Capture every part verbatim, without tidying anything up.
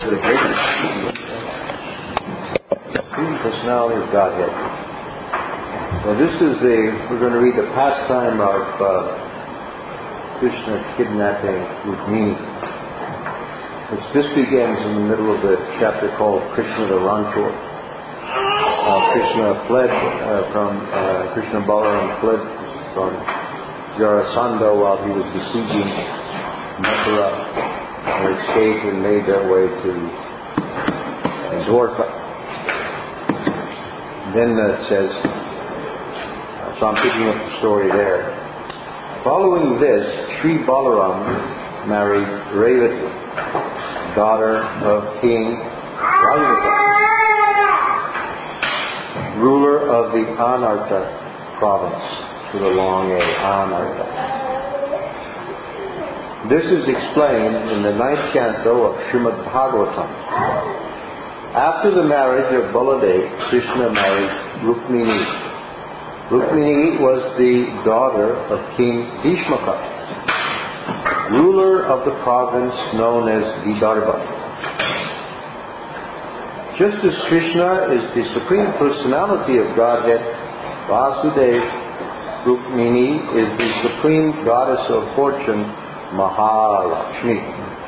the greatest. Supreme personality of Godhead. Well, this is the, we're going to read the pastime of uh, Krishna kidnapping Rukmini. Which this begins in the middle of the chapter called Krishna the Ranchor. Uh, Krishna fled uh, from, uh, Krishna Balaram fled from Jarasandha while he was besieging Mathura, and escaped and made their way to Dwarka. Then uh, it says, so I'm picking up the story there. Following this, Sri Balaram married Revati, daughter of King Vaivata, ruler of the Anarta province, with a long A, Anarta. This is explained in the ninth canto of Srimad Bhagavatam. After the marriage of Baladev, Krishna married Rukmini. Rukmini was the daughter of King Bhishmaka, ruler of the province known as Vidarbha. Just as Krishna is the Supreme Personality of Godhead, Vasudeva, Rukmini is the Supreme Goddess of Fortune, Mahalakshmi.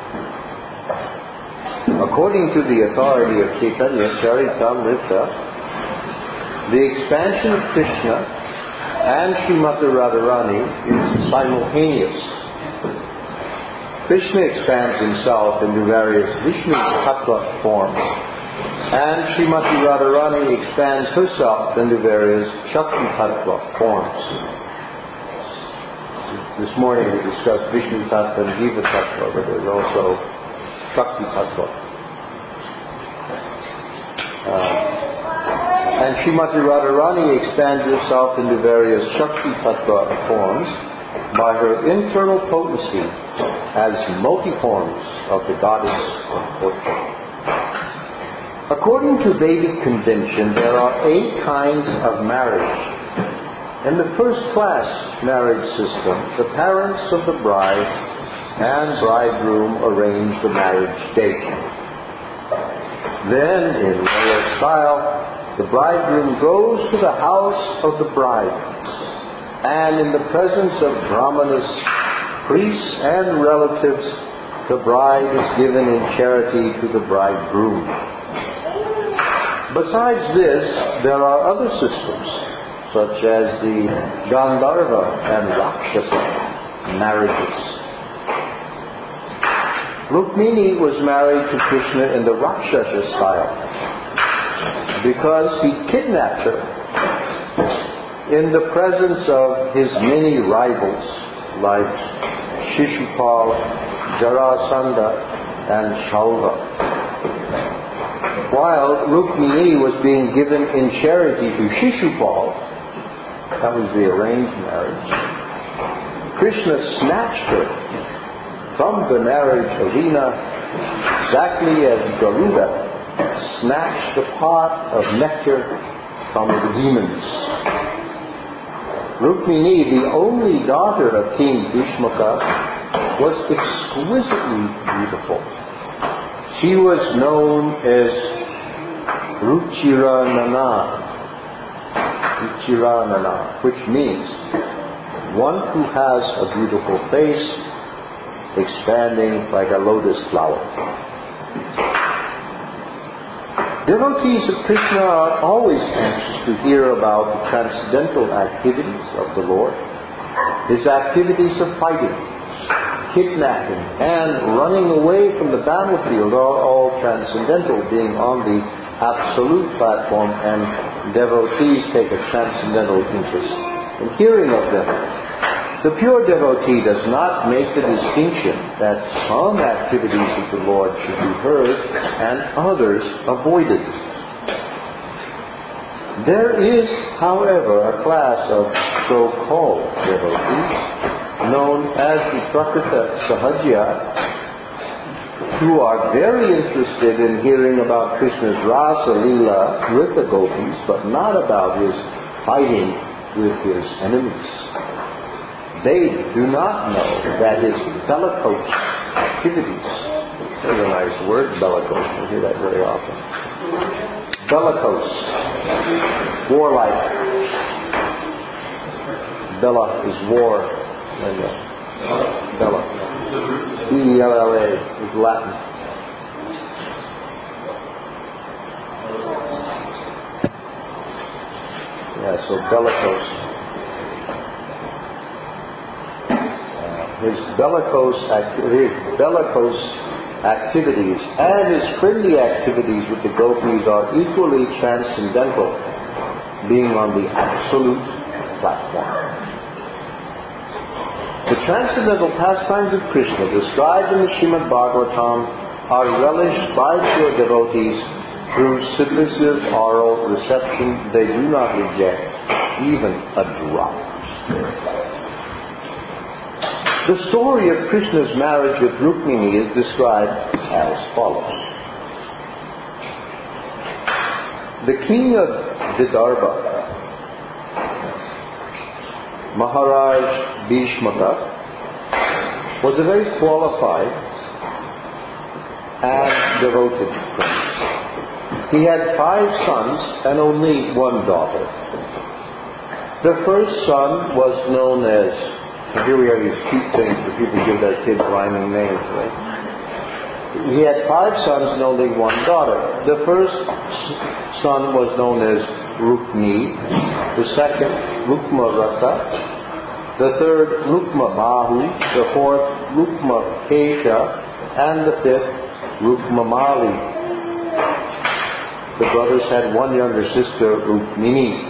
According to the authority of Chaitanya Charitamrita, the expansion of Krishna and Srimati Radharani is simultaneous. Krishna expands himself into various Vishnu Tattva forms, and Srimati Radharani expands herself into various Shakti Tattva forms. This morning we discussed Vishnu Tattva and Jiva Tattva, but there's also Shakti Tattva. Uh, and Srimati Radharani expands herself into various Shakti Tattva forms by her internal potency as multi-forms of the goddess of fortune. According to Vedic convention, there are eight kinds of marriage. In the first-class marriage system, the parents of the bride and bridegroom arrange the marriage date. Then, in royal style, the bridegroom goes to the house of the bride, and in the presence of brahmanas, priests, and relatives, the bride is given in charity to the bridegroom. Besides this, there are other systems, such as the Gandharva and Rakshasa marriages. Rukmini was married to Krishna in the Rakshasa style because he kidnapped her in the presence of his many rivals like Shishupal, Jarasandha, and Shalva. While Rukmini was being given in charity to Shishupal, that was the arranged marriage, Krishna snatched her from the marriage arena exactly as Garuda snatched the pot of nectar from the demons. Rukmini, the only daughter of King Bhishmaka, was exquisitely beautiful. She was known as Ruchiranana, Ruchiranana, which means one who has a beautiful face expanding like a lotus flower. Devotees of Krishna are always anxious to hear about the transcendental activities of the Lord. His activities of fighting, kidnapping, and running away from the battlefield are all transcendental, being on the absolute platform, and devotees take a transcendental interest in hearing of them. The pure devotee does not make the distinction that some activities of the Lord should be heard and others avoided. There is, however, a class of so-called devotees known as the Prakrita Sahajya, who are very interested in hearing about Krishna's Rasa Leela with the gopis, but not about his fighting with his enemies. They do not know that his bellicose activities That's a nice word, bellicose. We hear that very often. Bellicose. Warlike. Bella is war. And uh, Bella. B E L L A is Latin. Yeah, so bellicose. Uh, his bellicose, his bellicose activities and his friendly activities with the gopis are equally transcendental, being on the absolute platform. The transcendental pastimes of Krishna described in the Srimad Bhagavatam are relished by pure devotees through submissive oral reception. They do not reject even a drop. The story of Krishna's marriage with Rukmini is described as follows. The king of Vidarbha, Maharaj Bhishmaka, was a very qualified and devoted prince. He had five sons and only one daughter. The first son was known as, here we have these cute things where people give their kids rhyming names, right? He had five sons and only one daughter. The first son was known as Rukmi, the second Rukma Rata, the third Rukma Bahu, the fourth Rukma Kesha, and the fifth Rukma Mali. The brothers had one younger sister, Rukmini.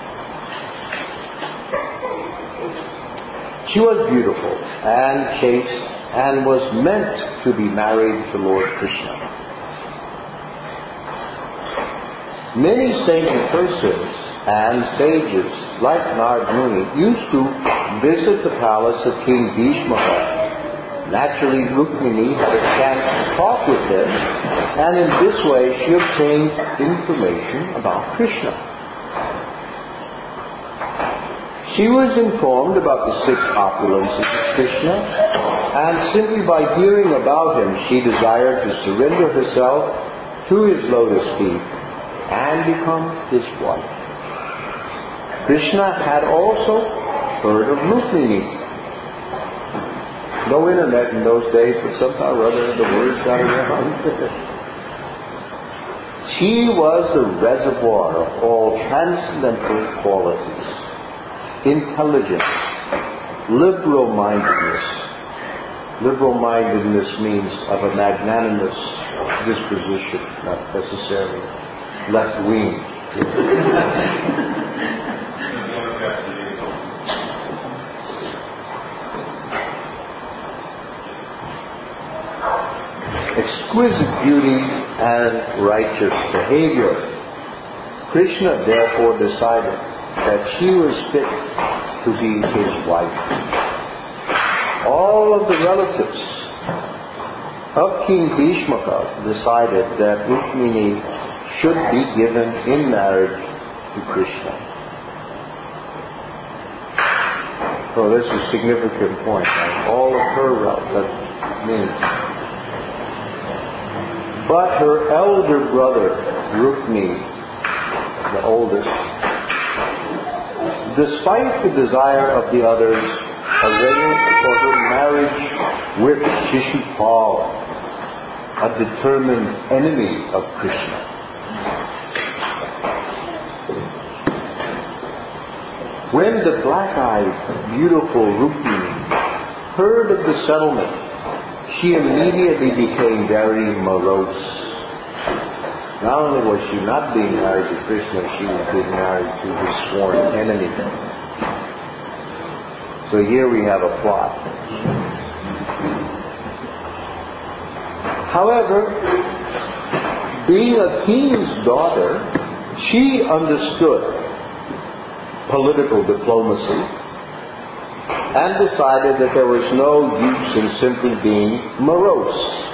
She was beautiful and chaste and was meant to be married to Lord Krishna. Many saintly persons and sages like Narad Muni used to visit the palace of King Bhishmaka. Naturally, Rukmini had a chance to talk with them, and in this way she obtained information about Krishna. She was informed about the six opulences of Krishna, and simply by hearing about him, she desired to surrender herself to his lotus feet and become his wife. Krishna had also heard of Rukmini. No internet in those days, but somehow or other the word got around. She was the reservoir of all transcendental qualities. Intelligence, liberal-mindedness. Liberal-mindedness means of a magnanimous disposition, not necessarily left-wing. Exquisite beauty and righteous behavior. Krishna therefore decided that she was fit to be his wife. All of the relatives of King Bhishmaka decided that Rukmini should be given in marriage to Krishna. So this is a significant point. All of her relatives means. But her elder brother, Rukmini, the oldest, despite the desire of the others, arranged for her marriage with Shishupal, a determined enemy of Krishna. When the black-eyed, beautiful Rukmini heard of the settlement, she immediately became very morose. Not only was she not being married to Krishna, she was being married to his sworn enemy. So here we have a plot. However, being a king's daughter, she understood political diplomacy and decided that there was no use in simply being morose.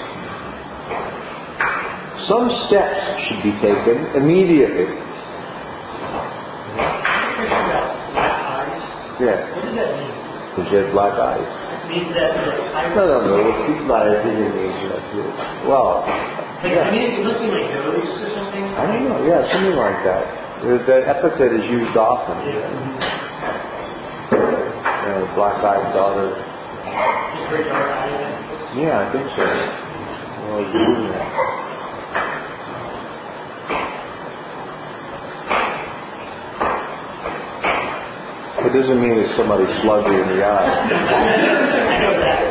Some steps should be taken immediately. Black eyes? Yes. What does that mean? Because she had black eyes. Means that No, no, no. She's not a Indian name. Well, like, yeah. I mean, it must be like ghost or something. I don't know. Yeah, something like that. The epithet is used often. Yeah. You know, black-eyed daughter. Just very dark eyes. Yeah, I think so. Well, yeah. It doesn't mean it's somebody sluggy in the eye. I know that.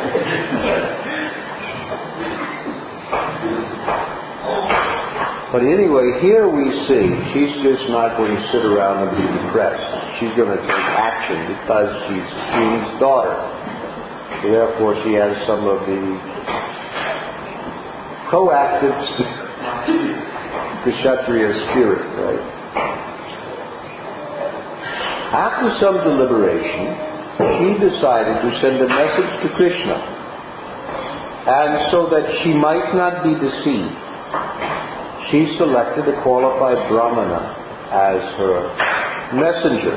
But anyway, here we see she's just not going to sit around and be depressed. She's going to take action because she's the king's daughter. Therefore, she has some of the proactive Kshatriya spirit, right? After some deliberation, she decided to send a message to Krishna, and so that she might not be deceived, she selected a qualified Brahmana as her messenger.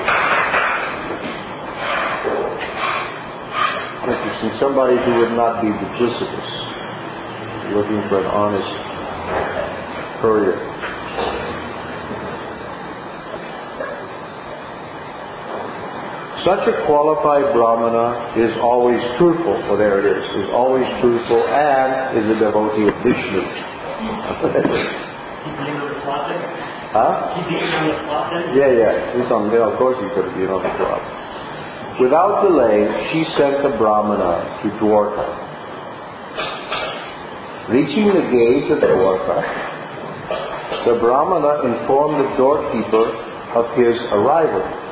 Interesting, somebody who would not be duplicitous, looking for an honest courier. Such a qualified Brahmana is always truthful, for there it is, is always truthful and is a devotee of Vishnu. Huh? Yeah, yeah. He's on, yeah, of course he could have been on the clock. Without delay, she sent the Brahmana to Dwarka. Reaching the gates of Dwarka, the Brahmana informed the doorkeeper of his arrival.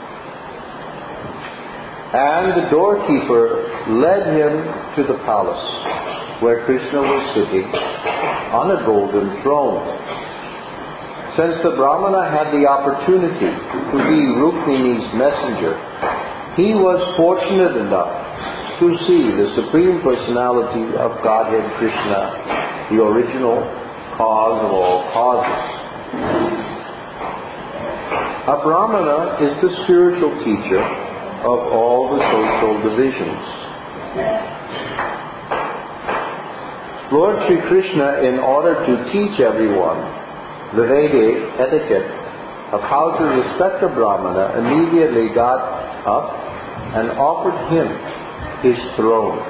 And the doorkeeper led him to the palace, where Krishna was sitting on a golden throne. Since the Brahmana had the opportunity to be Rukmini's messenger, he was fortunate enough to see the Supreme Personality of Godhead Krishna, the original cause of all causes. A Brahmana is the spiritual teacher of all the social divisions. Lord Sri Krishna, in order to teach everyone the Vedic etiquette of how to respect a Brahmana, immediately got up and offered him his throne.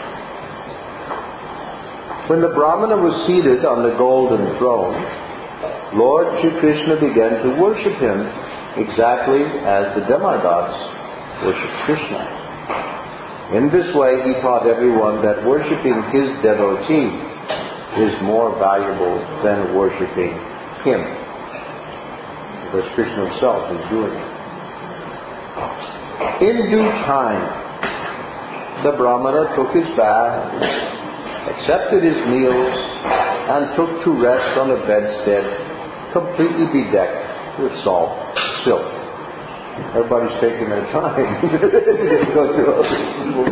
When the Brahmana was seated on the golden throne, Lord Sri Krishna began to worship him exactly as the demigods worship Krishna. In this way, he taught everyone that worshipping his devotee is more valuable than worshipping him, because Krishna himself is doing it. In due time, the Brahmana took his bath, accepted his meals, and took to rest on a bedstead completely bedecked with salt silk. Everybody's taking their time to go through all this.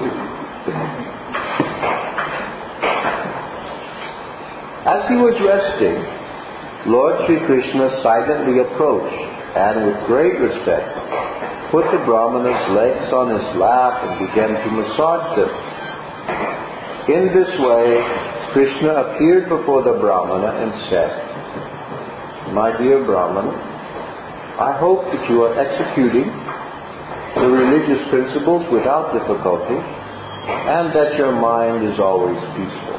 As he was resting, Lord Sri Krishna silently approached and with great respect put the Brahmana's legs on his lap and began to massage them. In this way, Krishna appeared before the Brahmana and said, "My dear Brahmana, I hope that you are executing the religious principles without difficulty and that your mind is always peaceful."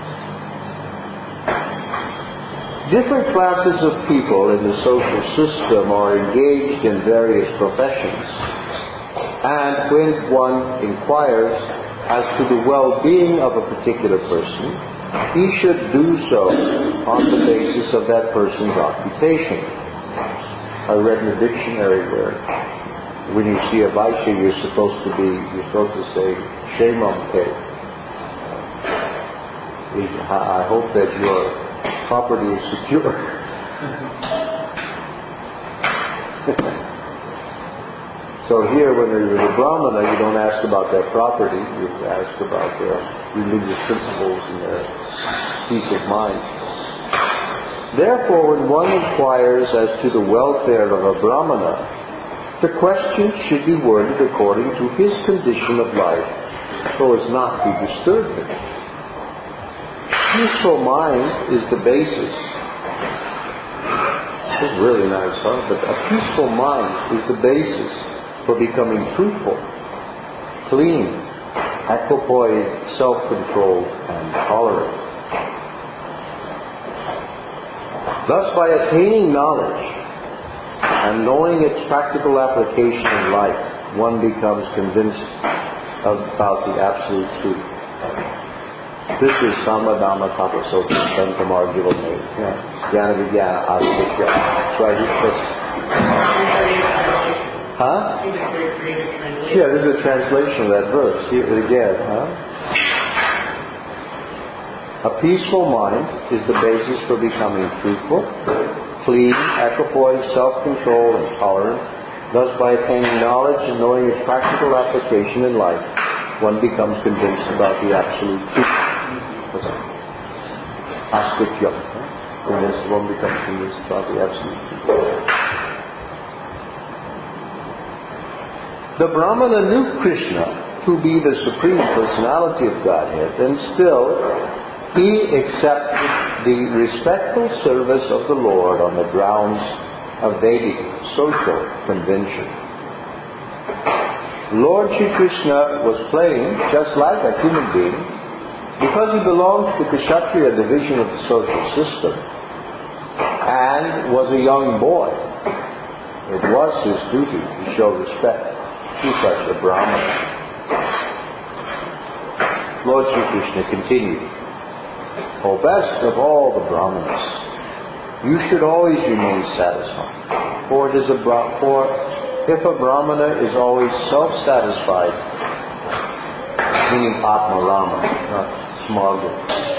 Different classes of people in the social system are engaged in various professions, and when one inquires as to the well-being of a particular person, he should do so on the basis of that person's occupation. I read in the dictionary where when you see a Vaishya, you're supposed to be, you're supposed to say, Shemam Te. I hope that your property is secure. So here, when there's a Brahmana, you don't ask about their property, you ask about their religious principles and their peace of mind. Therefore, when one inquires as to the welfare of a Brahmana, The question should be worded according to his condition of life, so as not to disturb him. Peaceful mind is the basis. This is really nice, huh? But a peaceful mind is the basis for becoming truthful, clean, equipoised, self-controlled, and tolerant. Thus, by attaining knowledge and knowing its practical application in life, one becomes convinced about the absolute truth. This is Samadhamma Tapasoka Santamar Givane. Jnana Vijnana Astikya. That's right. Huh? Yeah, this is a translation of that verse. Here it again, huh? A peaceful mind is the basis for becoming truthful, clean, equipoised, self-controlled, and tolerant. Thus, by attaining knowledge and knowing its practical application in life, one becomes convinced about the absolute truth. Astikya. Convinced, one becomes convinced about the absolute truth. The Brahmana knew Krishna to be the Supreme Personality of Godhead, and still he accepted the respectful service of the Lord on the grounds of Vedic social convention. Lord Shri Krishna was playing just like a human being because he belonged to the Kshatriya division of the social system and was a young boy. It was his duty to show respect to such a Brahmana. Lord Shri Krishna continued, O best of all the Brahmanas, you should always remain satisfied. For it is a bra- for if a Brahmana is always self-satisfied, meaning Atma Rama, not smaga,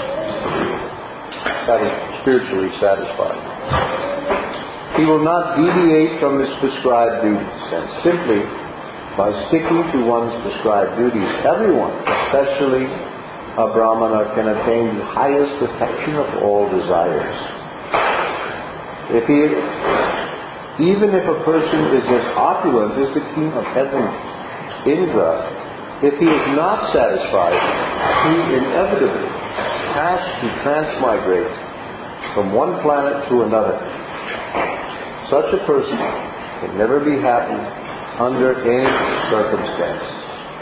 spiritually satisfied, he will not deviate from his prescribed duties, and simply by sticking to one's prescribed duties, everyone, especially a Brahmana, can attain the highest perfection of all desires. If he, even if a person is as opulent as the king of heaven, Indra, if he is not satisfied, he inevitably has to transmigrate from one planet to another. Such a person can never be happy under any circumstances.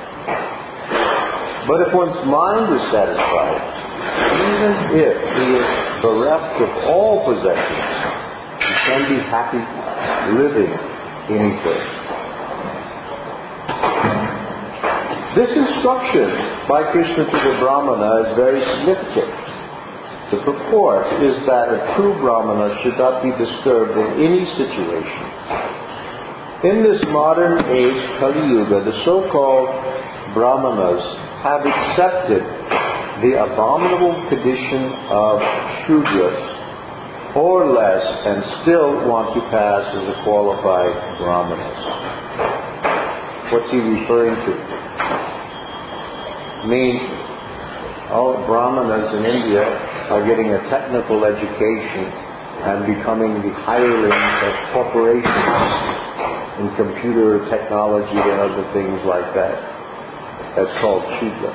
But if one's mind is satisfied, even if he is bereft of all possessions, he can be happy living anywhere. This instruction by Krishna to the Brahmana is very significant. The purport is that a true Brahmana should not be disturbed in any situation. In this modern age, Kali Yuga, the so-called Brahmanas have accepted the abominable condition of Shudras, or less, and still want to pass as a qualified Brahmanas. What's he referring to? I mean, all Brahmanas in India are getting a technical education and becoming the hirelings of corporations in computer technology and other things like that. That's called Shudra.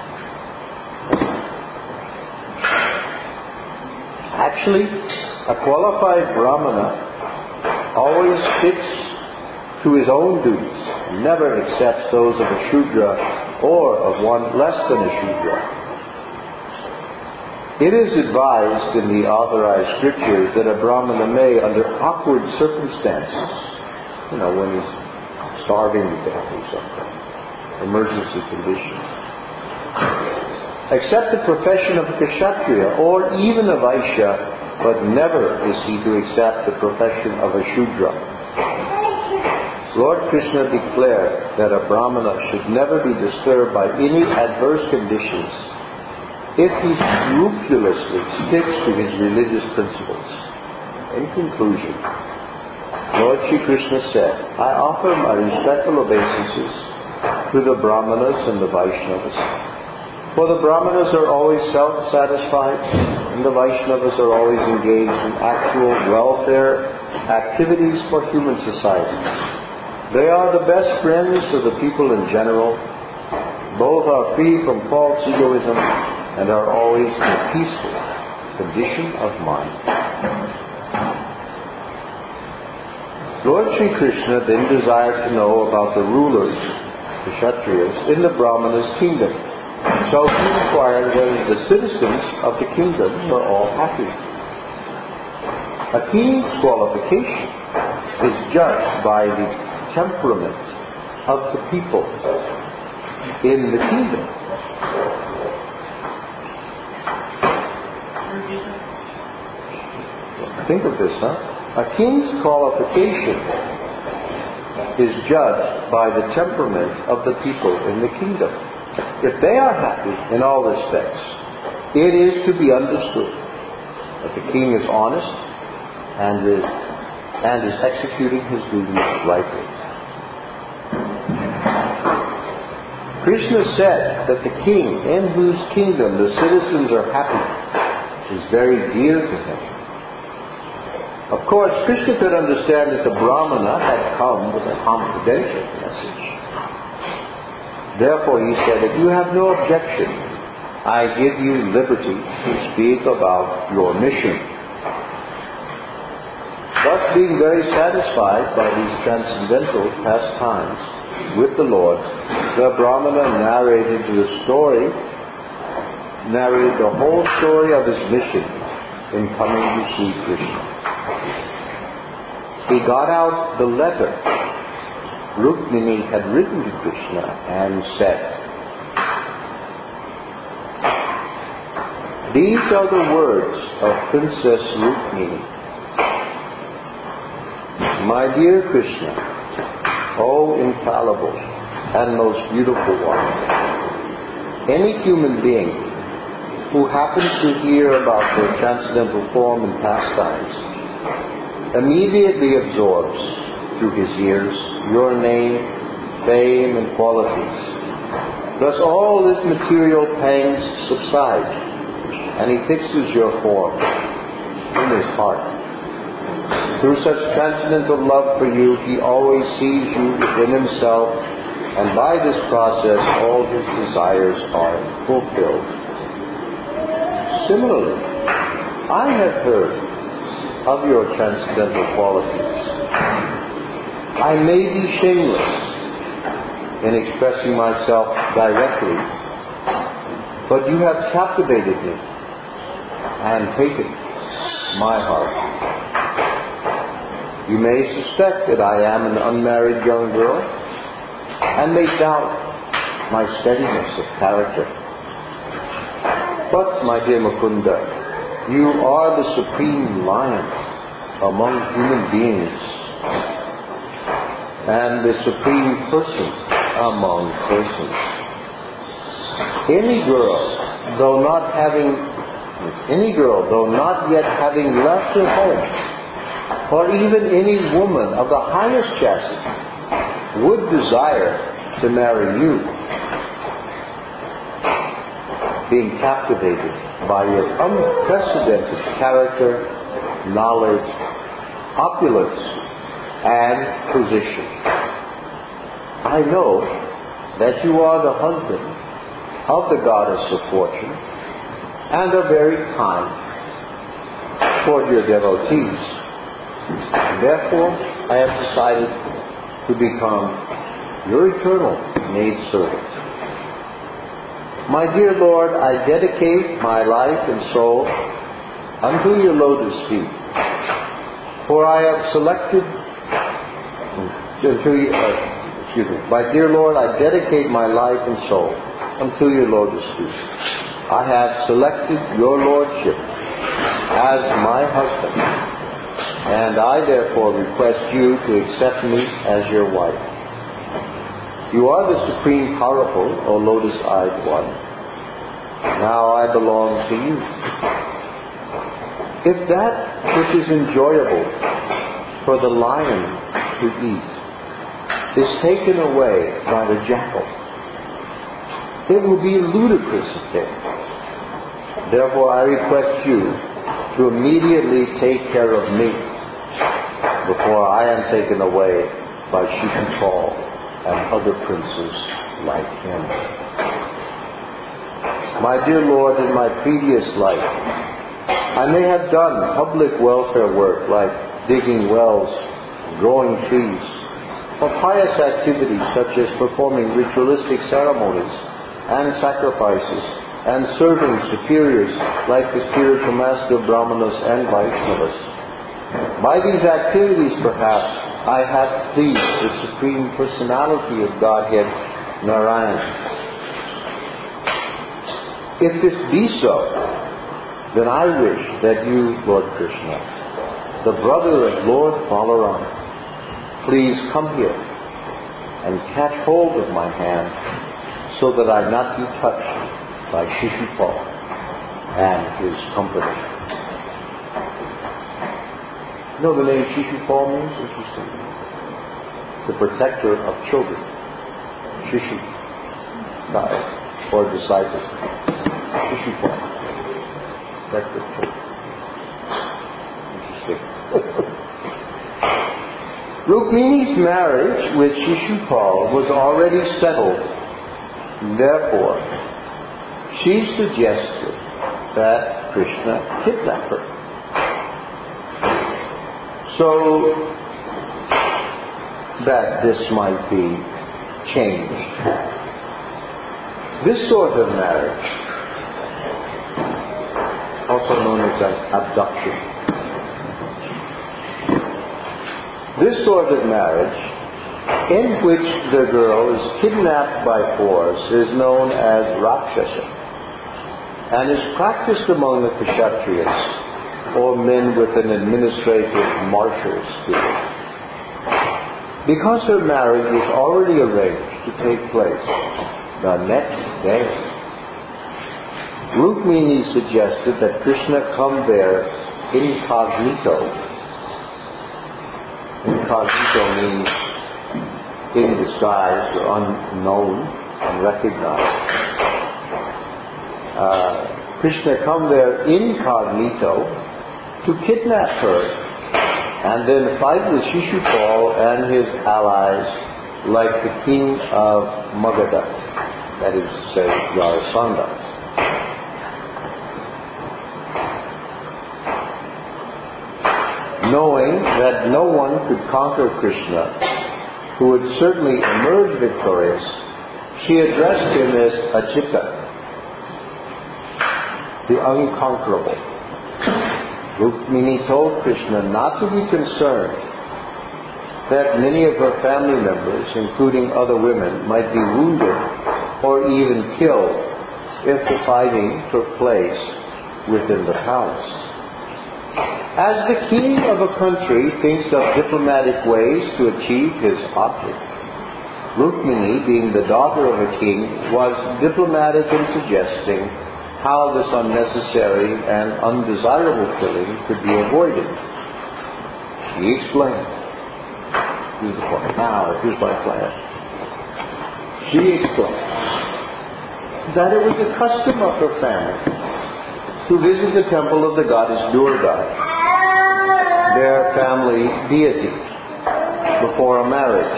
Actually, a qualified Brahmana always sticks to his own duties, never accepts those of a Shudra or of one less than a Shudra. It is advised in the authorized scriptures that a Brahmana may, under awkward circumstances, you know, when he's starving to death or something, emergency conditions, accept the profession of a Kshatriya or even a Vaishya, but never is he to accept the profession of a Shudra. Lord Krishna declared that a Brahmana should never be disturbed by any adverse conditions if he scrupulously sticks to his religious principles. In conclusion, Lord Shri Krishna said, I offer my respectful obeisances to the Brahmanas and the Vaishnavas. For the Brahmanas are always self-satisfied, and the Vaishnavas are always engaged in actual welfare activities for human society. They are the best friends of the people in general. Both are free from false egoism and are always in a peaceful condition of mind. Lord Sri Krishna then desired to know about the rulers, the Kshatriyas, in the Brahmana's kingdom. So he inquired whether the citizens of the kingdom were all happy. A king's qualification is judged by the temperament of the people in the kingdom. Think of this, huh? A king's qualification is judged by the temperament of the people in the kingdom. If they are happy in all respects, it is to be understood that the king is honest and is, and is executing his duties rightly. Krishna said that the king in whose kingdom the citizens are happy is very dear to him. Of course, Krishna could understand that the Brahmana had come with a confidential message. Therefore he said, if you have no objection, I give you liberty to speak about your mission. Thus, being very satisfied by these transcendental pastimes with the Lord, the Brahmana narrated the story, narrated the whole story of his mission in coming to see Krishna. He got out the letter Rukmini had written to Krishna and said, these are the words of Princess Rukmini. My dear Krishna, O infallible and most beautiful one, any human being who happens to hear about your transcendental form and pastimes immediately absorbs through his ears your name, fame, and qualities. Thus all his material pangs subside, and he fixes your form in his heart. Through such transcendental love for you, he always sees you within himself, and by this process all his desires are fulfilled. Similarly, I have heard of your transcendental qualities. I may be shameless in expressing myself directly, but you have captivated me and taken my heart. You may suspect that I am an unmarried young girl, and may doubt my steadiness of character. But, my dear Mukunda, you are the supreme lion among human beings and the supreme person among persons. Any girl, though not having, any girl, though not yet having left her home, or even any woman of the highest chastity, would desire to marry you, being captivated by your unprecedented character, knowledge, opulence, and position. I know that you are the husband of the goddess of fortune and are very kind toward your devotees. Therefore, I have decided to become your eternal maidservant. My dear Lord, I dedicate my life and soul unto your lotus feet, for I have selected, unto you, uh, excuse me, my dear Lord, I dedicate my life and soul unto your lotus feet. I have selected your lordship as my husband, and I therefore request you to accept me as your wife. You are the supreme powerful, O lotus-eyed one. Now I belong to you. If that which is enjoyable for the lion to eat is taken away by the jackal, it will be a ludicrous affair. Therefore I request you to immediately take care of me before I am taken away by Shishupal and other princes like him. My dear Lord, in my previous life, I may have done public welfare work like digging wells, growing trees, or pious activities such as performing ritualistic ceremonies and sacrifices and serving superiors like the spiritual master Brahmanas and Vaishnavas. By these activities, perhaps, I have pleased the Supreme Personality of Godhead, Narayana. If this be so, then I wish that you, Lord Krishna, the brother of Lord Balaram, please come here and catch hold of my hand so that I not be touched by Shishupal and his company. You know the name Shishupal means? Interesting. The protector of children. Shishu. Or disciple. Shishupal. Protector of children. Interesting. Rukmini's marriage with Shishupal was already settled. Therefore, she suggested that Krishna kidnap her. So that this might be changed. This sort of marriage, also known as an abduction, this sort of marriage, in which the girl is kidnapped by force, is known as Rakshasa, and is practiced among the Kshatriyas, or men with an administrative martial skill. Because her marriage was already arranged to take place the next day, Rukmini suggested that Krishna come there incognito. Incognito means in disguise or unknown, unrecognized. Uh, Krishna come there incognito to kidnap her and then fight with Shishupal and his allies like the king of Magadha, that is to say, Jarasandha. Knowing that no one could conquer Krishna, who would certainly emerge victorious, she addressed him as Achita, the unconquerable. Rukmini told Krishna not to be concerned that many of her family members, including other women, might be wounded or even killed if the fighting took place within the palace. As the king of a country thinks of diplomatic ways to achieve his object, Rukmini, being the daughter of a king, was diplomatic in suggesting how this unnecessary and undesirable killing could be avoided. She explained. Here's the point. Now, here's my plan. She explained that it was the custom of her family to visit the temple of the goddess Durga, their family deity, before a marriage.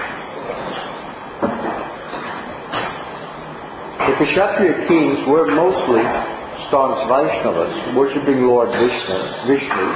The Kshatriya kings were mostly staunch Vaishnavas, worshipping Lord Vishnu, Vishnu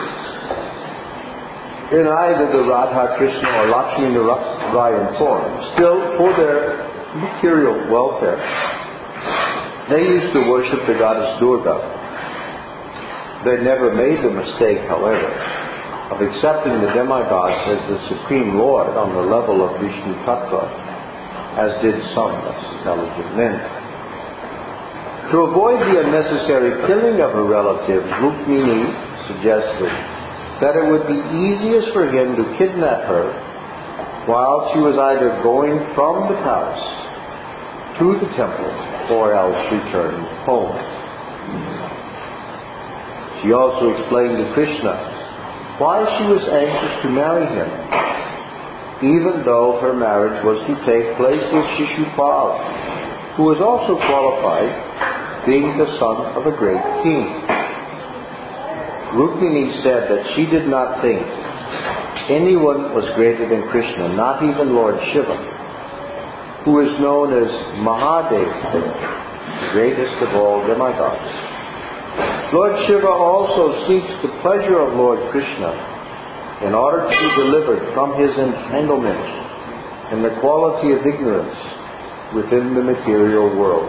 in either the Radha, Krishna, or Lakshmi Narayan form. Still, for their material welfare, they used to worship the goddess Durga. They never made the mistake, however, of accepting the demigods as the supreme lord on the level of Vishnu Tattva, as did some less intelligent men. To avoid the unnecessary killing of her relatives, Rukmini suggested that it would be easiest for him to kidnap her while she was either going from the palace to the temple or else return home. She also explained to Krishna why she was anxious to marry him, even though her marriage was to take place with Shishupal, who was also qualified, being the son of a great king. Rukmini said that she did not think anyone was greater than Krishna, not even Lord Shiva, who is known as Mahadeva, the greatest of all demigods. Lord Shiva also seeks the pleasure of Lord Krishna in order to be delivered from his entanglement in the quality of ignorance within the material world.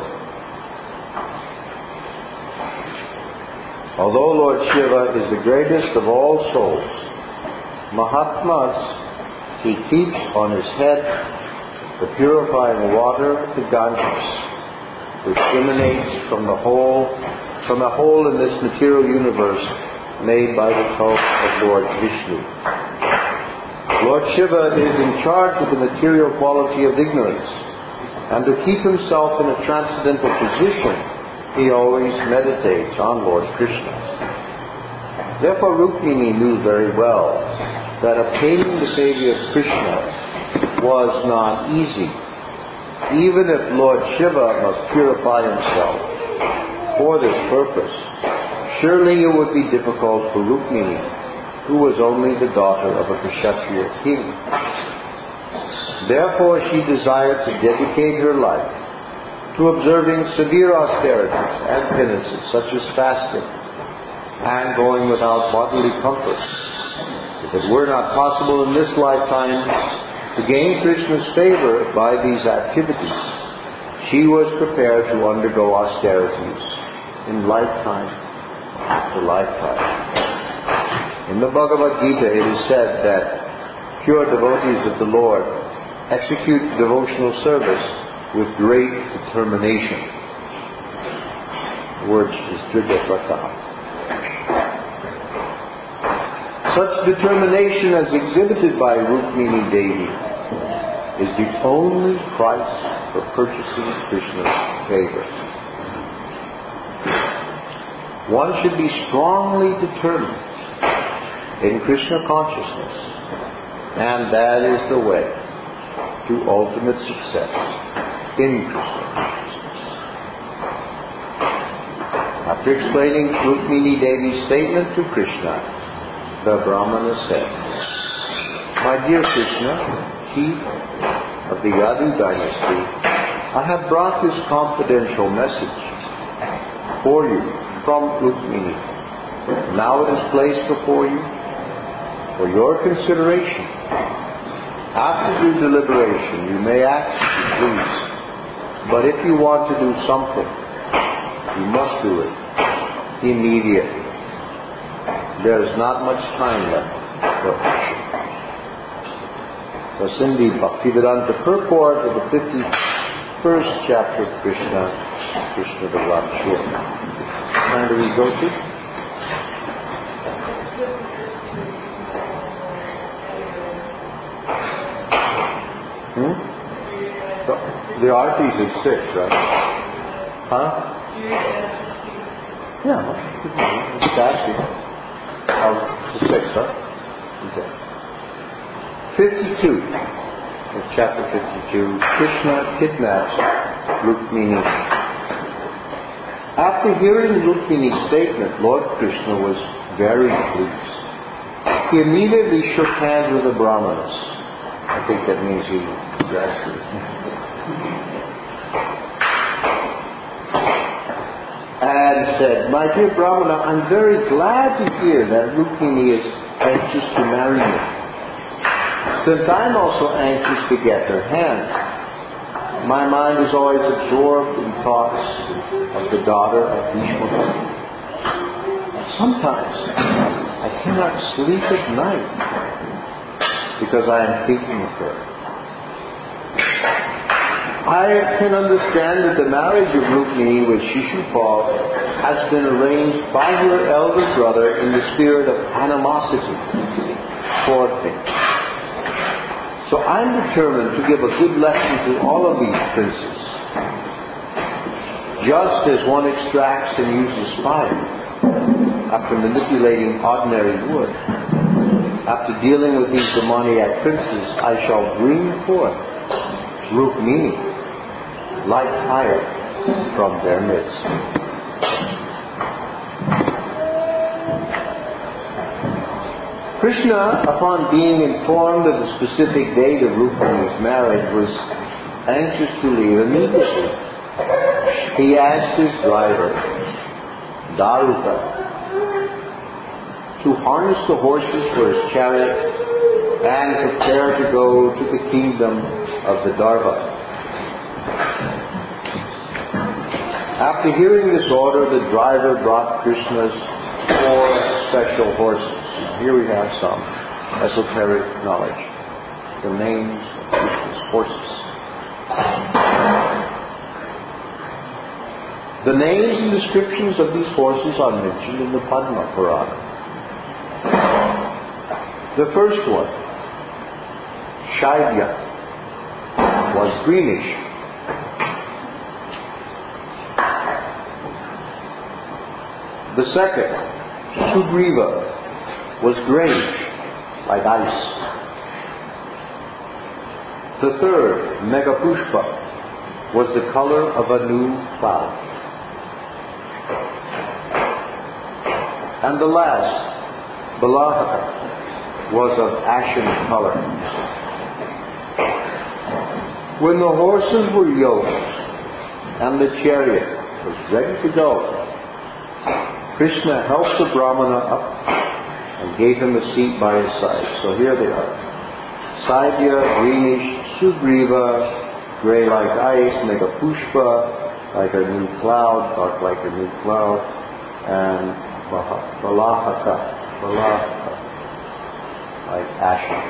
Although Lord Shiva is the greatest of all souls, Mahatmas, he keeps on his head the purifying water of the Ganges, which emanates from the hole, from a hole in this material universe made by the help of Lord Vishnu. Lord Shiva is in charge of the material quality of ignorance, and to keep himself in a transcendental position, he always meditates on Lord Krishna. Therefore Rukmini knew very well that obtaining the favor of Krishna was not easy. Even if Lord Shiva must purify himself for this purpose, surely it would be difficult for Rukmini, who was only the daughter of a Kshatriya king. Therefore she desired to dedicate her life to observing severe austerities and penances such as fasting and going without bodily comfort. If it were not possible in this lifetime to gain Krishna's favor by these activities, she was prepared to undergo austerities in lifetime after lifetime. In the Bhagavad Gita it is said that pure devotees of the Lord execute devotional service with great determination. The word is Dridavrata. Such determination as exhibited by Rukmini Devi is the only price for purchasing Krishna's favor. One should be strongly determined in Krishna consciousness, and that is the way to ultimate success in Krishna consciousness. After explaining Rukmini Devi's statement to Krishna, the Brahmana said, "My dear Krishna, chief of the Yadu dynasty, I have brought this confidential message for you from Rukmini. Now it is placed before you for your consideration. After due deliberation, you may act as you please. But if you want to do something, you must do it immediately. There is not much time left for action." Thus in the Bhaktivedanta purport of the fifty-first chapter of Krishna, Krishna Bhagavan Shloka. And do we go to? Hmm? The, the artis is six, right? Huh? Yeah, it's actually. Oh, six, huh? Okay. fifty-two. In chapter fifty-two, Krishna kidnaps Rukmini. After hearing Rukmini's statement, Lord Krishna was very pleased. He immediately shook hands with the Brahmanas. I think that means he graduated. And said, "My dear Brahmana, I'm very glad to hear that Rukmini is anxious to marry me, since I'm also anxious to get her hand. My mind is always absorbed in thoughts of the daughter of Bhishma. Sometimes I cannot sleep at night because I am thinking of her. I can understand that the marriage of Rukmini with Shishupal has been arranged by her elder brother in the spirit of animosity toward me. So I'm determined to give a good lesson to all of these princes. Just as one extracts and uses fire after manipulating ordinary wood, after dealing with these demoniac princes, I shall bring forth Rukmini like fire from their midst." Krishna, upon being informed of the specific date of Rukmini's marriage, was anxious to leave immediately. He asked his driver, Daruka, to harness the horses for his chariot and prepare to go to the kingdom of the Darva. After hearing this order, the driver brought Krishna's four special horses. Here we have some esoteric knowledge. The names of Krishna's horses. The names and descriptions of these horses are mentioned in the Padma Purana. The first one, Shaivya, was greenish. The second, Sugriva, was grayish, like ice. The third, Megapushpa, was the color of a new cloud. And the last, Balahaka, was of ashen color. When the horses were yoked and the chariot was ready to go, Krishna helped the Brahmana up and gave him a seat by his side. So here they are. Saidya, greenish, Sugriva, gray like ice, Megapushpa, like a new cloud, dark like a new cloud, and Balahaka, Balahaka, like ashen.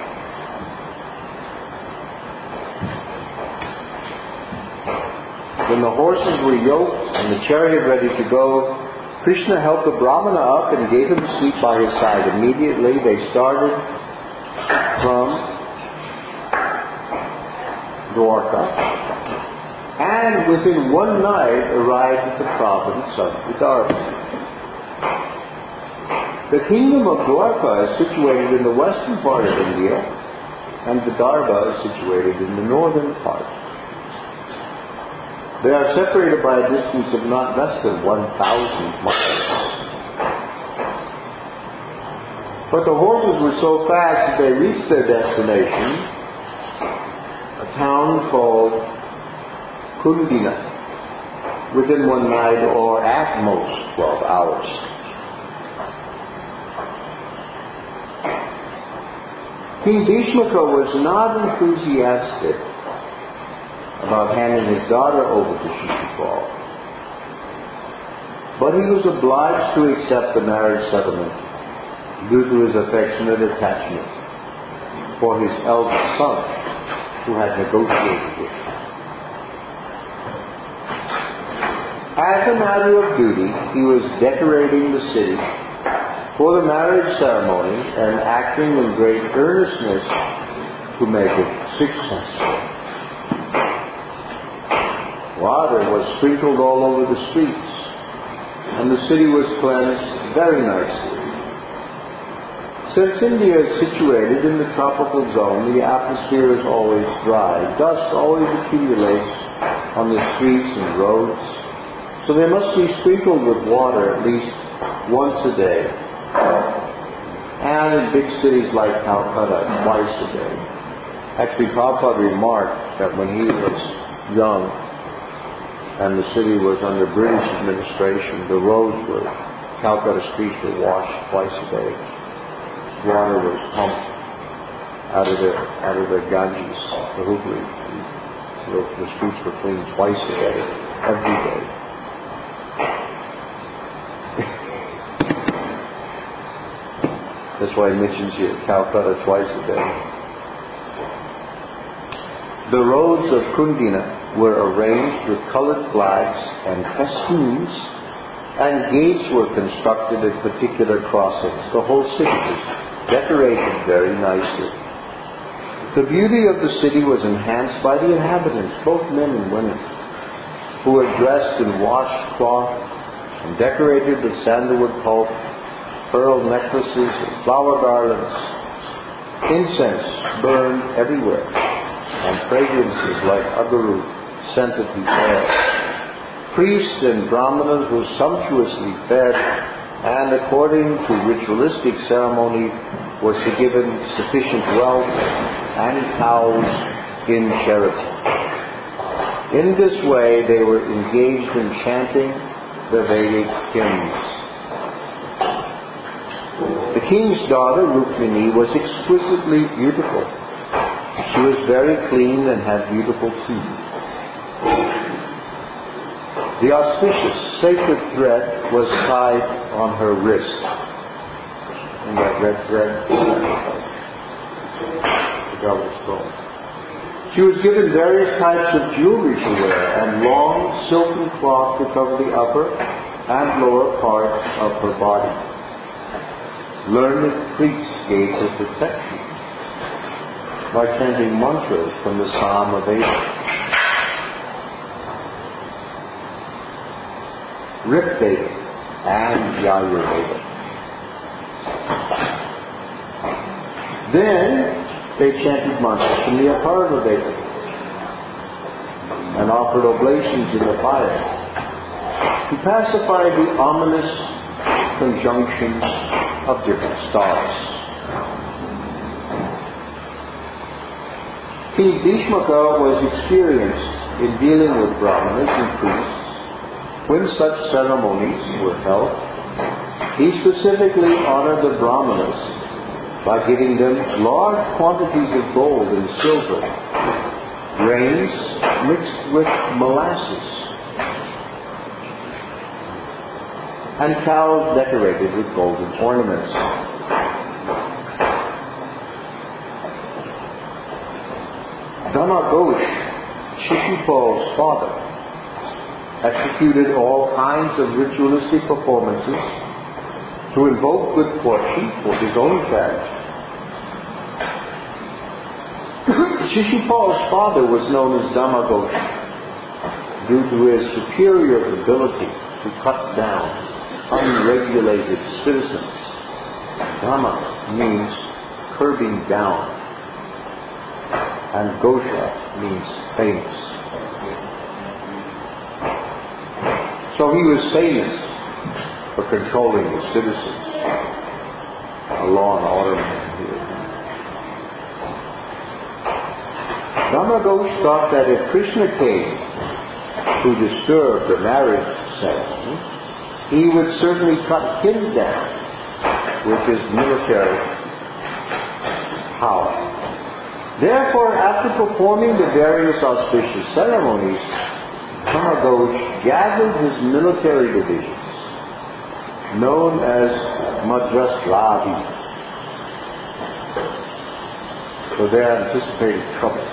When the horses were yoked and the chariot ready to go, Krishna helped the Brahmana up and gave him a seat by his side. Immediately they started from Dwarka and within one night arrived at the province of Vidarbha. The kingdom of Dwarka is situated in the western part of India, and Vidarbha is situated in the northern part. They are separated by a distance of not less than one thousand miles. But the horses were so fast that they reached their destination, a town called Kundina, within one night or at most twelve hours. King Bhishmaka was not enthusiastic about handing his daughter over to Shishupal, but he was obliged to accept the marriage settlement due to his affectionate attachment for his eldest son, who had negotiated it. As a matter of duty, he was decorating the city for the marriage ceremony and acting in great earnestness to make it successful. Water was sprinkled all over the streets, and the city was cleansed very nicely. Since India is situated in the tropical zone, the atmosphere is always dry. Dust always accumulates on the streets and roads, so they must be sprinkled with water at least once a day. And in big cities like Calcutta, twice a day. Actually, Prabhupada remarked that when he was young and the city was under British administration, the roads were, Calcutta streets were washed twice a day. Water was pumped out of the out of the Ganges, the Hooghly. So the streets were cleaned twice a day, every day. That's why he mentions here Calcutta twice a day. The roads of Kundina were arranged with colored flags and festoons, and gates were constructed at particular crossings. The whole city was decorated very nicely. The beauty of the city was enhanced by the inhabitants, both men and women, who were dressed in washed cloth and decorated with sandalwood pulp, pearl necklaces and flower garlands. Incense burned everywhere, and fragrances like agaru scented the air. Priests and brahmanas were sumptuously fed, and according to ritualistic ceremony, was to give him sufficient wealth and cows in charity. In this way, they were engaged in chanting the Vedic hymns. The king's daughter, Rukmini, was exquisitely beautiful. She was very clean and had beautiful teeth. The auspicious sacred thread was tied on her wrist. And that red thread, the velvet stone. She was given various types of jewelry to wear and long silken cloth to cover the upper and lower part of her body. Learned priests gave her protection by chanting mantras from the Psalm of Veda. Rig Veda and Yajurveda. Then they chanted mantras from the Atharva Veda and offered oblations in the fire to pacify the ominous conjunctions of different stars. King Bhishmaka was experienced in dealing with brahmanas and priests. When such ceremonies were held, he specifically honored the brahmanas by giving them large quantities of gold and silver, grains mixed with molasses, and cows decorated with golden ornaments. Dhamaghosh, Shishupal's father, executed all kinds of ritualistic performances to invoke good fortune for his own family. Shishupal's father was known as Dhamaghosh due to his superior ability to cut down unregulated citizens. Dhamma means curbing down, and Gosha means famous. So he was famous for controlling the citizens. A law and order man here. Dhamaghosh thought that if Krishna came to disturb the marriage ceremony, he would certainly cut him down with his military power. Therefore, after performing the various auspicious ceremonies, Dhamaghosh gathered his military divisions, known as Madrasradhi. So they anticipated trouble.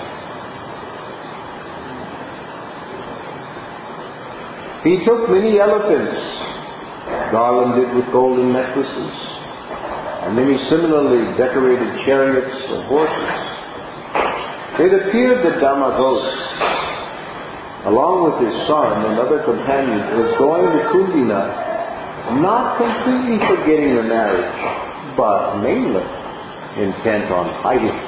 He took many elephants, garlanded with golden necklaces, and many similarly decorated chariots and horses. It appeared that Dhamaghosh, along with his son and other companions, was going to Kundina, not completely forgetting the marriage, but mainly intent on hiding.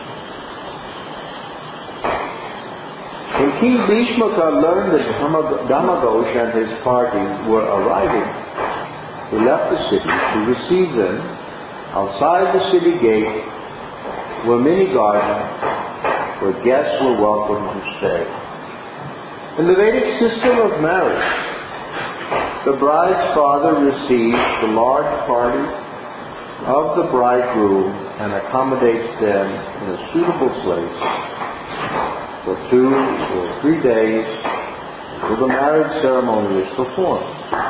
When King Bhishmaka learned that Dhamaghosh and his party were arriving, he left the city to receive them. Outside the city gate were many gardens where guests were welcome to stay. In the Vedic system of marriage, the bride's father receives the large party of the bridegroom and accommodates them in a suitable place for two or three days until the marriage ceremony is performed.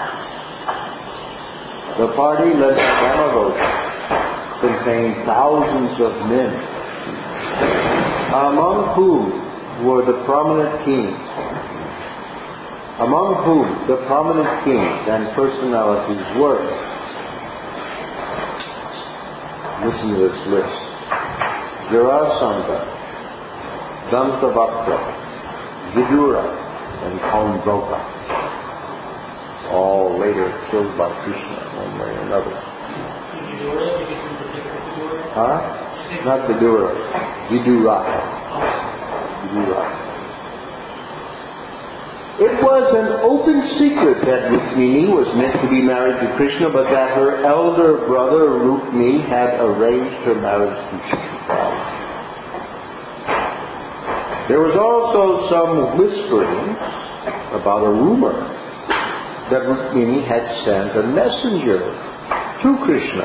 The party led by Dhamaghosh contained thousands of men, among whom were the prominent kings, among whom the prominent kings and personalities were. Listen to this list: Jarasandha, Dantavakra, Vidura, and Kaunbroka, all later killed by Krishna one way or another. Huh? Not Vidura. Vidura. Vidura. It was an open secret that Rukmini was meant to be married to Krishna, but that her elder brother Rukmini had arranged her marriage to Shishupal. There was also some whispering about a rumor that Rukmini had sent a messenger to Krishna.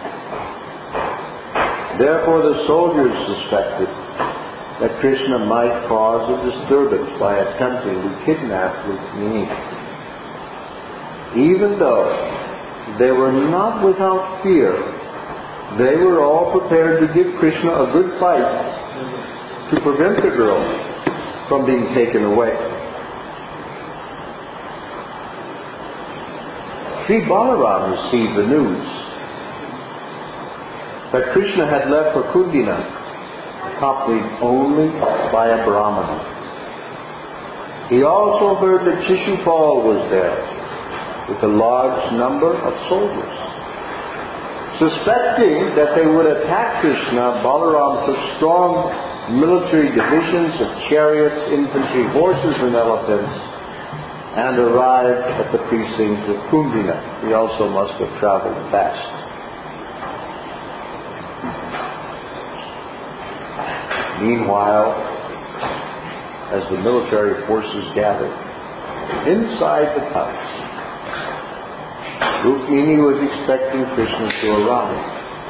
Therefore the soldiers suspected that Krishna might cause a disturbance by attempting to kidnap Rukmini. Even though they were not without fear, they were all prepared to give Krishna a good fight to prevent the girl from being taken away. Sri Balaram received the news that Krishna had left for Kundina, accompanied only by a Brahmana. He also heard that Shishupal was there with a large number of soldiers. Suspecting that they would attack Krishna, Balaram took strong military divisions of chariots, infantry, horses, and elephants and arrived at the precincts of Kundina. He also must have traveled fast. Meanwhile, as the military forces gathered inside the palace, Rukmini was expecting Krishna to arrive.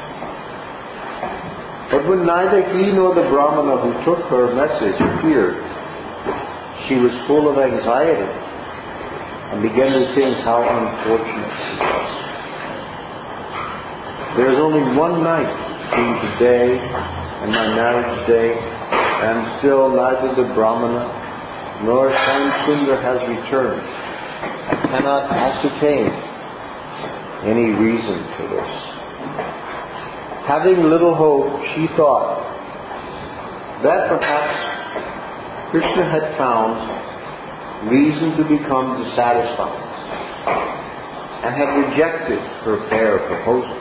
But when neither he nor the Brahmana who took her message appeared, she was full of anxiety and began to think how unfortunate she was. There is only one night between today and my marriage day, and still neither the Brahmana nor Shamsundar has returned. I cannot ascertain any reason for this. Having little hope, she thought that perhaps Krishna had found reason to become dissatisfied and had rejected her fair proposal.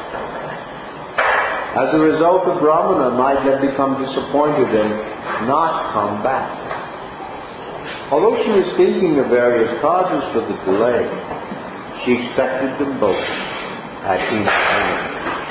As a result, the Brahmana might have become disappointed and not come back. Although she was thinking of various causes for the delay, she expected them both at each time.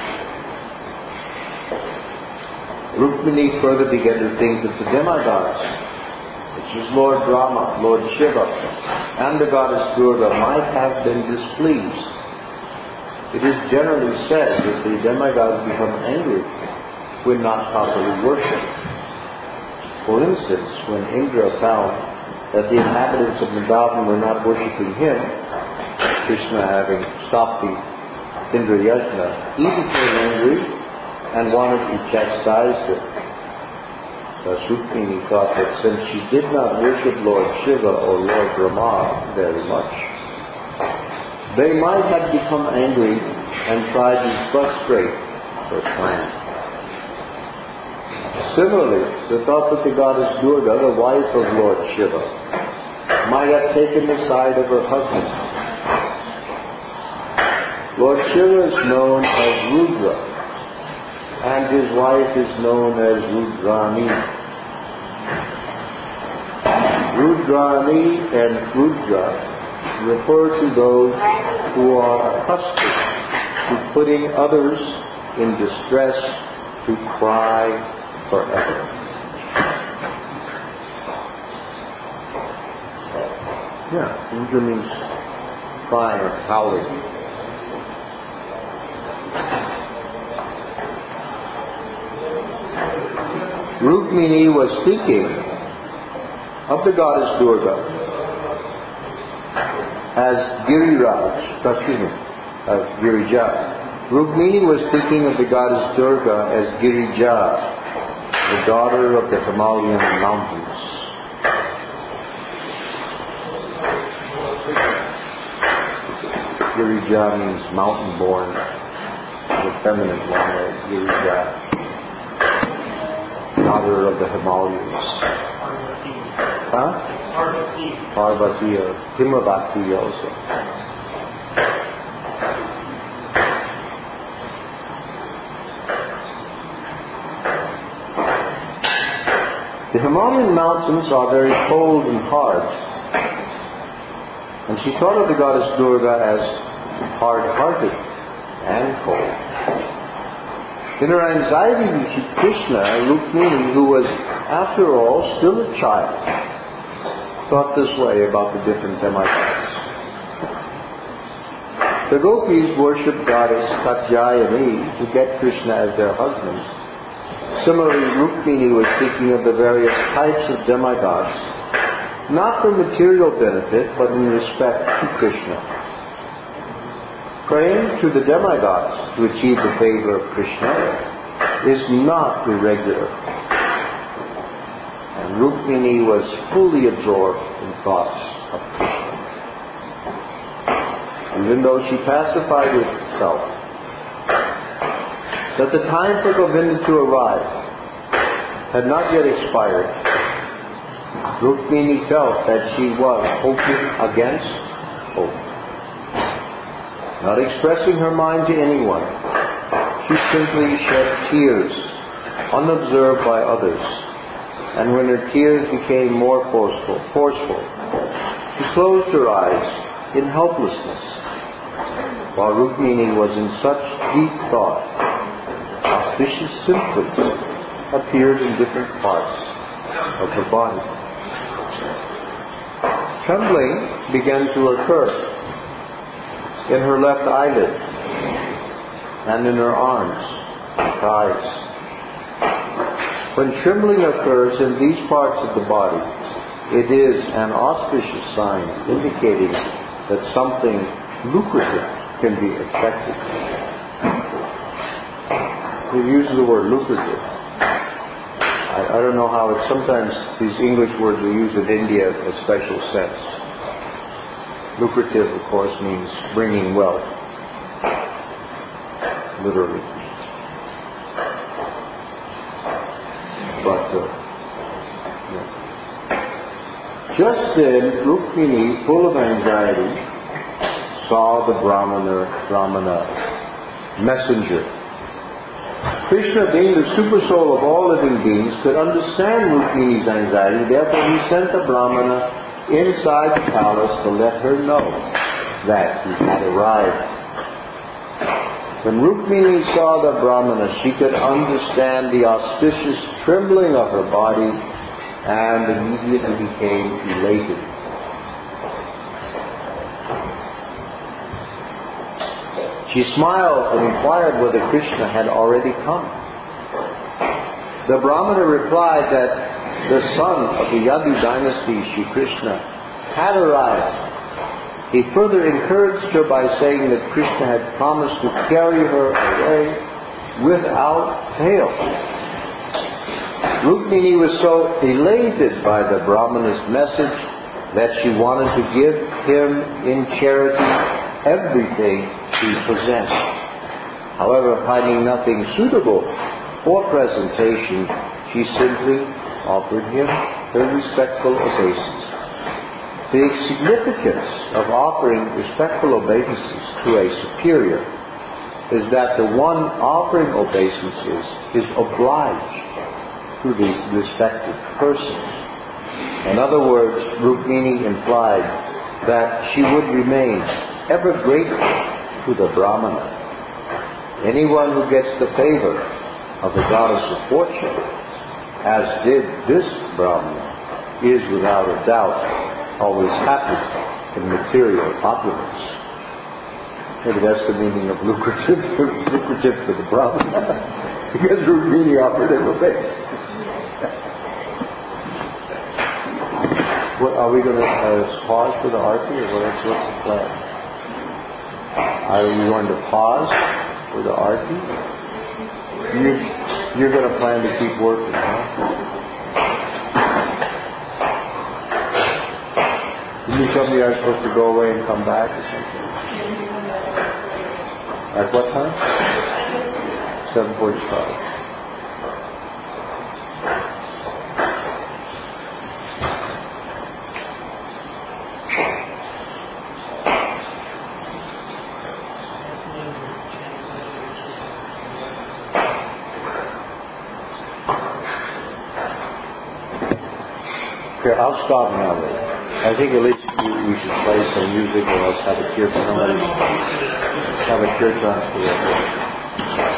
Rukmini further began to think that the demigods, which is Lord Brahma, Lord Shiva, and the goddess Durga, might have been displeased. It is generally said that the demigods become angry when not properly worshipped. For instance, when Indra found that the inhabitants of Vrindavan were not worshipping him, Krishna having stopped the Indra Yajna, he became angry and wanted to chastise them. Thus Rukmini thought that since she did not worship Lord Shiva or Lord Brahma very much, they might have become angry and tried to frustrate her plan. Similarly, the thought that the goddess Durga, the wife of Lord Shiva, might have taken the side of her husband. Lord Shiva is known as Rudra, and his wife is known as Rudrani. Rudrani and Rudra refer to those who are accustomed to putting others in distress to cry forever. Yeah, Rudra means crying or howling. Rukmini was thinking of the goddess Durga as Giriraj, excuse me, as Girija. Rukmini was thinking of the goddess Durga as Girija, the daughter of the Himalayan mountains. Girija means mountain-born, the feminine one, Girija, daughter of the Himalayas. Huh? Parvati or Himavati also. The Himalayan mountains are very cold and hard, And she thought of the goddess Durga as hard-hearted and cold. In her anxiety to see Krishna, Rukmini, who was, after all, still a child, thought this way about the different demigods. The gopis worshipped goddess Katyayani to get Krishna as their husband. Similarly, Rukmini was thinking of the various types of demigods, not for material benefit, but in respect to Krishna. Praying to the demigods to achieve the favor of Krishna is not irregular. And Rukmini was fully absorbed in thoughts of Krishna. Even though she pacified herself that the time for Govinda to arrive had not yet expired, Rukmini felt that she was hoping against hope. Not expressing her mind to anyone, she simply shed tears, unobserved by others. And when her tears became more forceful, forceful, she closed her eyes in helplessness. While Rukmini was in such deep thought, auspicious symptoms appeared in different parts of her body. Trembling began to occur in her left eyelid and in her arms and thighs. When trembling occurs in these parts of the body, it is an auspicious sign indicating that something lucrative can be expected. We use the word lucrative. I, I don't know how it's sometimes these English words we use in India a special sense. Lucrative, of course, means bringing wealth, literally. But uh, yeah. Just then, Rukmini, full of anxiety, saw the Brahmana, Brahmana messenger. Krishna, being the super soul of all living beings, could understand Rukmini's anxiety. Therefore, he sent the Brahmana inside the palace to let her know that he had arrived. When Rukmini saw the Brahmana, she could understand the auspicious trembling of her body and immediately became elated. She smiled and inquired whether Krishna had already come. The Brahmana replied that the son of the Yadu dynasty, Shri Krishna, had arrived. He further encouraged her by saying that Krishna had promised to carry her away without fail. Rukmini was so elated by the Brahmana's message that she wanted to give him in charity everything he possessed. However, finding nothing suitable for presentation, she simply offered him her respectful obeisance. The significance of offering respectful obeisances to a superior is that the one offering obeisances is obliged to the respected person. In other words, Rukmini implied that she would remain ever grateful to the Brahmana. Anyone who gets the favor of the goddess of fortune, as did this Brahmana, is without a doubt always happy in material opulence. Maybe that's the meaning of lucrative, lucrative for the Brahmana, because Rukmini offered him a base. What, are we going to uh, pause for the arti, or what is what's the plan? Are you going to pause for the arti? You, you're going to plan to keep working, huh? Didn't you tell me I was supposed to go away and come back or something? At what time? seven forty-five. Okay, I'll stop now. I think at least you we should play some music or else have a kirtan. Somebody have a kirtan for us.